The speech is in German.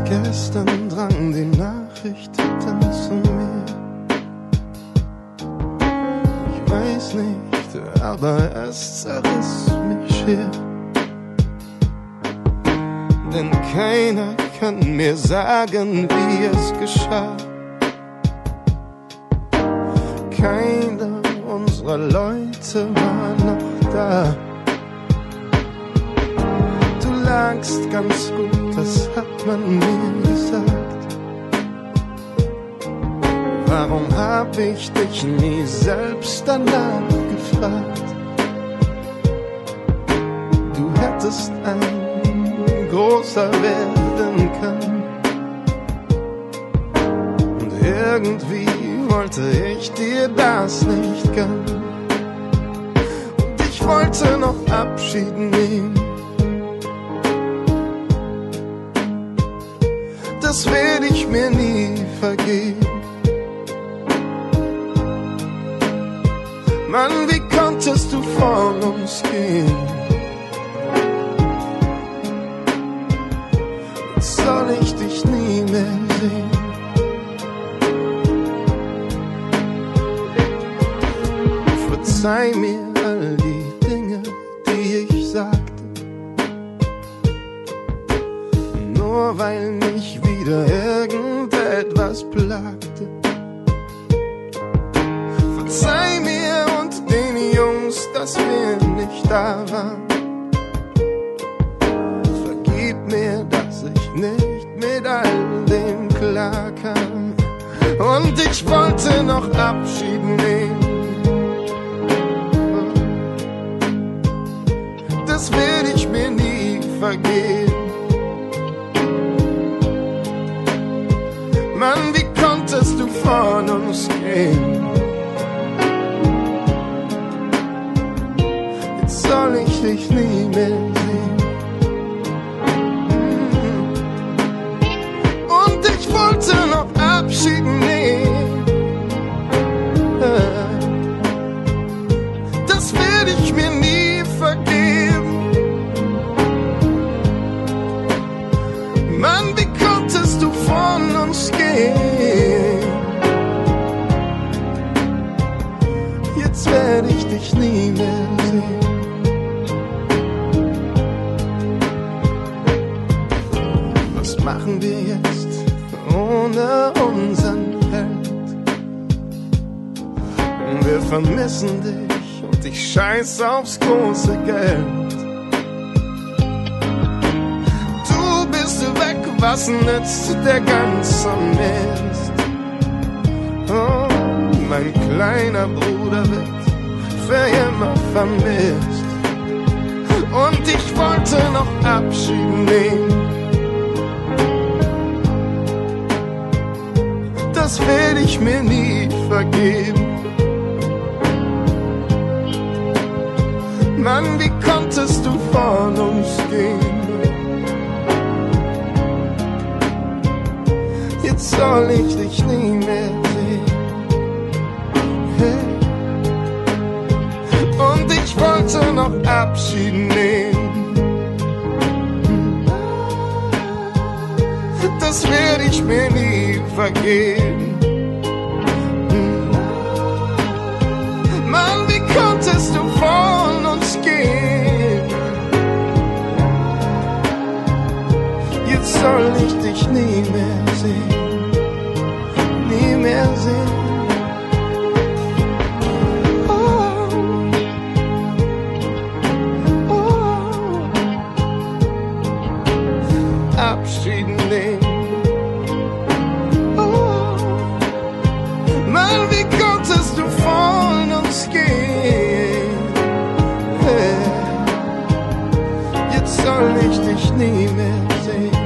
Gestern drang die Nachricht dann zu mir. Ich weiß nicht, aber es zerriss mich schier. Denn keiner kann mir sagen, wie es geschah. Keiner unserer Leute war noch da. Du lagst ganz gut, das hat man mir gesagt. Warum hab ich dich nie selbst danach gefragt? Du hättest ein großer werden können. Und irgendwie wollte ich dir das nicht gönnen. Und ich wollte noch Abschied nehmen. Das werd ich mir nie vergeben. Mann, wie konntest du von uns gehen? Jetzt soll ich dich nie mehr sehen. Verzeih mir all die Dinge, die ich sagte, nur weil mich wieder irgendetwas plagte. Verzeih mir und den Jungs, dass wir nicht da waren. Vergib mir, dass ich nicht mit all dem klarkam. Und ich wollte noch Abschied nehmen. Das werd ich mir nie vergeben. Mann, wie konntest du von uns gehen? Jetzt soll ich dich nie mehr sehen. Und ich wollte noch Abschied nehmen. Das werd ich mir nie vergeben. Mann, wie konntest du von uns gehen? Jetzt werd ich dich nie mehr sehen. Was machen wir jetzt ohne unseren Held? Wir vermissen dich und ich scheiß aufs große Geld. Du bist weg, was nützt der ganze Mist? Oh, mein kleiner Bruder wird für immer vermisst. Und ich wollte noch Abschied nehmen. Das werd ich mir nie vergeben. Mann, wie konntest du von uns gehen? Jetzt soll ich dich nie mehr sehen. Hey. Und ich wollte noch Abschied nehmen. Das werd ich mir nie vergeben. Mann, wie konntest du von uns gehen? Jetzt soll ich dich nie mehr sehen. Nie mehr sehen. Abschied nehmen. Oh, Mann, wie konntest du von uns gehen? Hey, jetzt soll ich dich nie mehr sehen.